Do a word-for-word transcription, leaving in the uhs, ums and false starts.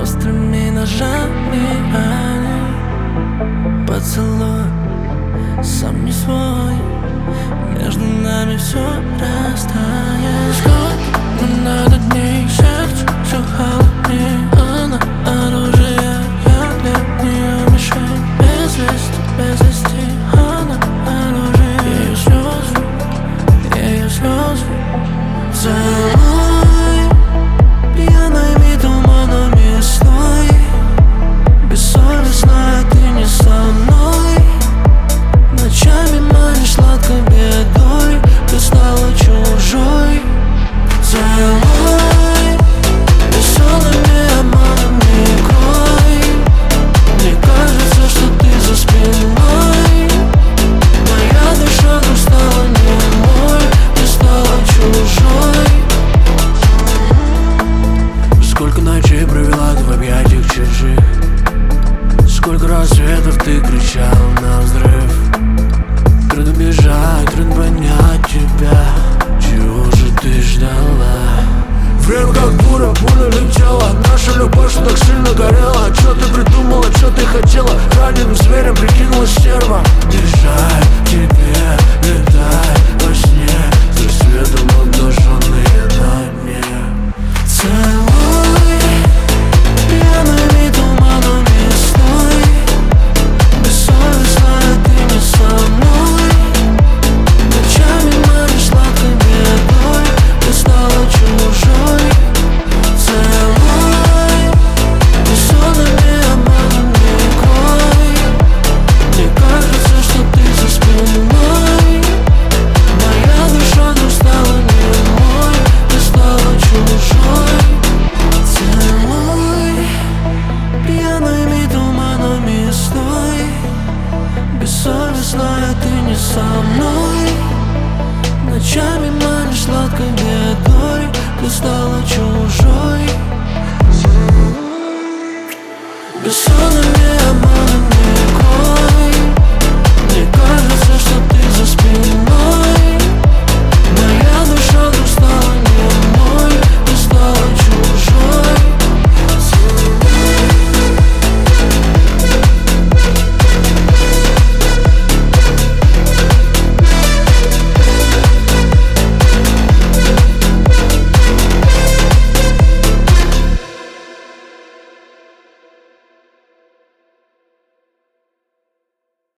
острыми ножами раны. Поцелуй, сам не свой, между нами все растает. Сколько нам надо дней, сердце все холоднее. Она оружие, я для нее мишень. Без вести, без вести, она оружие. Ее слезы, ее слезы. Целуй пьяными туманами сной. Бессовестная ты не со мной. Ночами манишь сладкой бедой. Ты стала чужой. Целуй веселыми обманами крой. Мне кажется, что ты за спиной. Моя душа вдруг стала немой. Ты стала чужой. Сколько ночей провела ты в объятиях чужих. Сколько рассветов ты кричал на взрыв. Трудно бежать, трудно понять тебя. Чего же ты ждала? Время как дура, пуля летела. Наша любовь, что так сильно горела. Чё ты придумала, чё ты хотела? Раненым зверем прикинулась стерва. Бежать тебе, летай во сне. С рассветом обнаженные на дне. Целуй пьяными туманами сной. Бессовестная ты не со мной. Ночами манишь сладкой бедой. Ты стала чужой. Целуй бессонными обманами крой. Мне кажется, что ты за спиной. Моя душа вдруг стала немой. Ты стала чужой. Целуй пьяными туманами стой. Бессовестная ты не со мной. Ночами манишь сладкой бедой. Ты стала чужой.